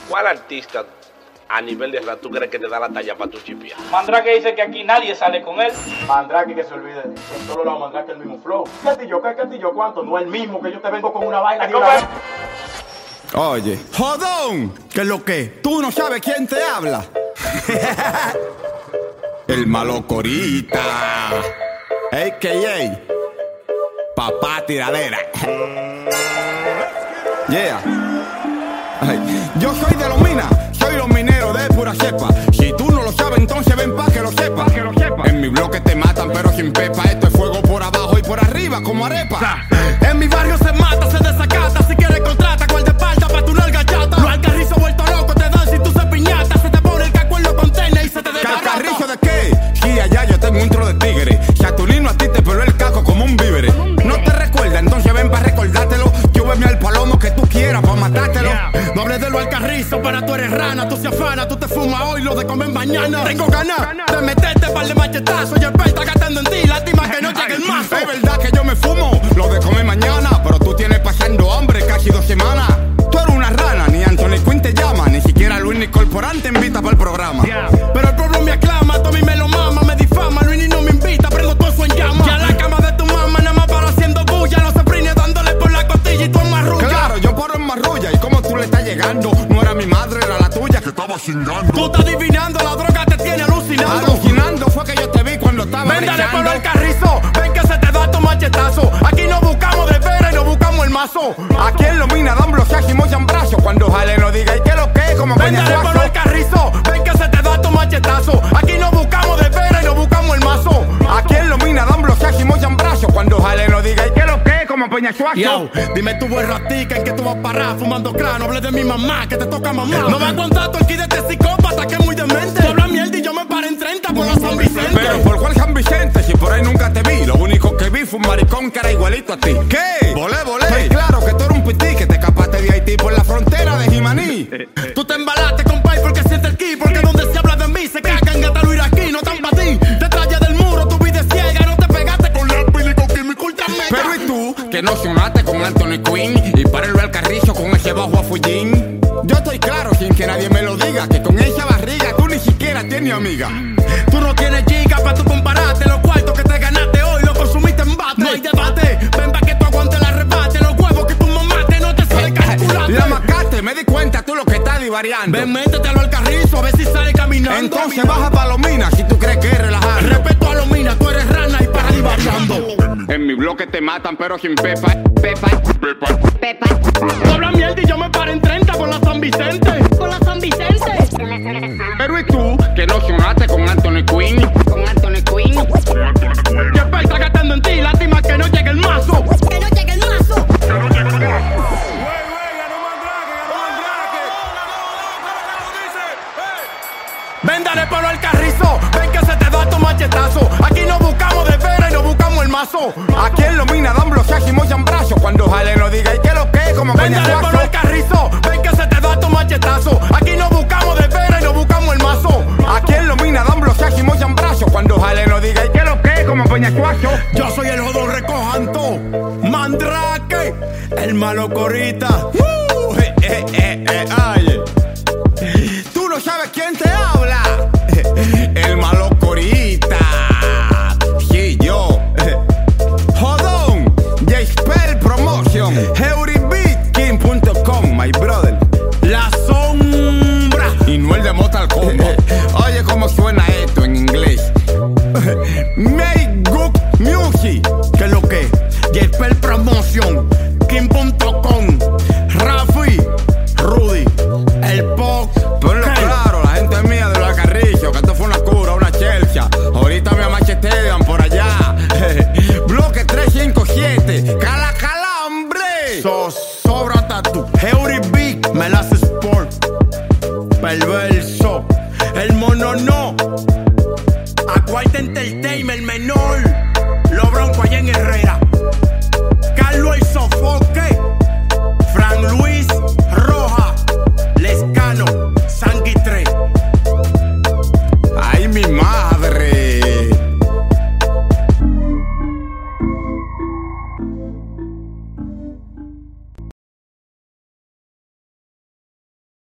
¿cuál artista a nivel de rap tú crees que te da la talla para tu chipia? Mandrake dice que aquí nadie sale con él. Mandrake que se olvide. En todos lados Mandrake el mismo flow. Castillo, ¿qué Castillo? ¿Cuánto? No es el mismo que yo te vengo con una vaina de una vez. Oye, jodón, ¿qué es lo que? Tú no sabes quién te habla. El malo corita, a.k.a. Papá Tiradera. Yeah. Ay, yo soy de los minas, soy los mineros de pura cepa. Si tú no lo sabes, entonces ven pa' que lo sepa. En mi bloque te matan, pero sin pepa. Esto es fuego por abajo y por arriba, como arepa. En mi barrio se mata, se desacata. Si quieres contrata, cual de espalda pa' tu larga chata. Los alcarrizos vuelto loco te dan si tú se piñata. Se te pone el caco en los containers y se te desbarata. ¿Cacarrizo de qué? Sí, allá yo tengo un tro de tigre. Saturnino a ti te peló el caco como un víveres. No te recuerda, entonces ven pa' recordártelo. Llévame al palomo que tú quieras pa' matártelo. No hables de lo alcarrizo, para tú eres rana. Tú se afana, tú te fumas hoy, lo de comer mañana. Tengo ganas de meterte par de machetazos. Y el pez está gastando en ti, lástima que no llegue el mazo. Es verdad que yo me fumo lo de comer mañana, pero tú tienes pasando hambre casi 2 semanas. Tú eres una rana, ni Anthony Quinn te llama, ni siquiera Luis ni Corporán te invita para el programa. Pero el pueblo me aclama, Tommy me lo mama, me difama, Luis ni no me invita, prendo todo eso en llama. Ya la cama de tu mamá nada más para haciendo bulla, los ceprines dándole por la costilla y tú en marrulla. Claro, yo paro en marrulla, y como tú le estás llegando, no era mi madre, era la tuya que estaba cingando. Tú estás adivinando, la droga te tiene alucinando. Alucinando fue que yo te vi cuando estaba brillando. Ven, dale por el carrizo, ven que se te da tu machetazo. Aquí no buscamos de vera y no buscamos el mazo. Aquí en los minas dan bloqueaje y mochan brazos. Cuando jale no diga y que lo que como ven, dale por el carrizo, ven que se te da tu machetazo. Aquí no buscamos de vera y no buscamos el mazo. Aquí en los minas dan bloqueaje y mochan brazos. Cuando jale no diga y que lo que como Peñasuazo. Yo, dime tu buen ratica en que tú vas a parar fumando clan. No hables de mi mamá que te toca mamá. No va a contar tu el kit de este psicópata que es muy demente. Tú hablas mierda y yo me paré en 30 por la San Vicente. Pero ¿por cuál San Vicente? Si por ahí nunca te vi. Lo único que vi fue un maricón que era igualito a ti. ¿Qué? Volé. Pues claro que tú eres un pití que te escapaste de Haití por la frontera de Jimaní. Tú te embalaste, compay, porque siente el ki. Porque donde se habla de mí se cagan gata lo iraquí. No tan pa' ti. Detrás del muro tu vida es ciega. No te pegaste con la pili con químico ultra mega. Pero ¿y tú? Que no sonaste con Anthony Quinn y párenlo al carrizo con ese bajo a Fullín. Yo estoy claro sin que nadie me lo diga, que con esa barriga tú ni siquiera tienes amiga. Tú no tienes giga pa' tú compararte. Los cuartos que te ganaste hoy los consumiste en bate. No hay debate, ven pa' que tú aguantes la rebate. Los huevos que tú mamaste no te sale calculando. La macate, me di cuenta tú lo que estás divariando. Ven, métetelo al carrizo a ver si sale caminando. Entonces baja pa' los minas si tú crees que es relajado. Respeto a los minas, tú eres rana y para divariando. En mi bloque te matan pero sin pepa. Tú hablas mierda y yo me paré en 30 por la San Vicente. Por la San Vicente. Pero ¿y tú? Que no sonaste con Anthony Quinn. Que el pez está gastando en ti, lástima que no llegue el mazo. Que no llegue el mazo. Ven, dale palo al carrizo, ven que se te da tu machetazo. Aquí no buscamos de vera y no buscamos el mazo. Aquí en los minas dan bloqueaje y mochan brazos. Cuando jale no diga y que lo que como ven, dale palo al carrizo, ven que se te da tu machetazo. Aquí no buscamos de vera y no buscamos el mazo. Aquí en los minas dan bloqueaje y mochan brazos. Cuando jale no diga y que lo que como Peñasuazo. Yo soy el jodón recojan todo. Mandrake, el malo corita. Oye, tú no sabes quién te habla. El malo corita. Sí, yo. Jodón. J-Spell Promotion. Heuribeatking.com, my brother. La sombra. Y no el de Mortal Kombat. Oye cómo suena esto en inglés. Make good music. ¿Qué es lo que? J-Spell Promotion. King.com. Rafi. Rudy. El Pop. Ponlo claro, la gente mía de los Alcarrizos, que esto fue una cura, una chelcha. Ahorita me amachetean por allá. Bloque 357. Calacalambre. Sobra tatu. Heuribeat. Melas Sport. Perverso. El mono no. Acuarte Entertainment, el menor. Lo bronco allá en Herrera.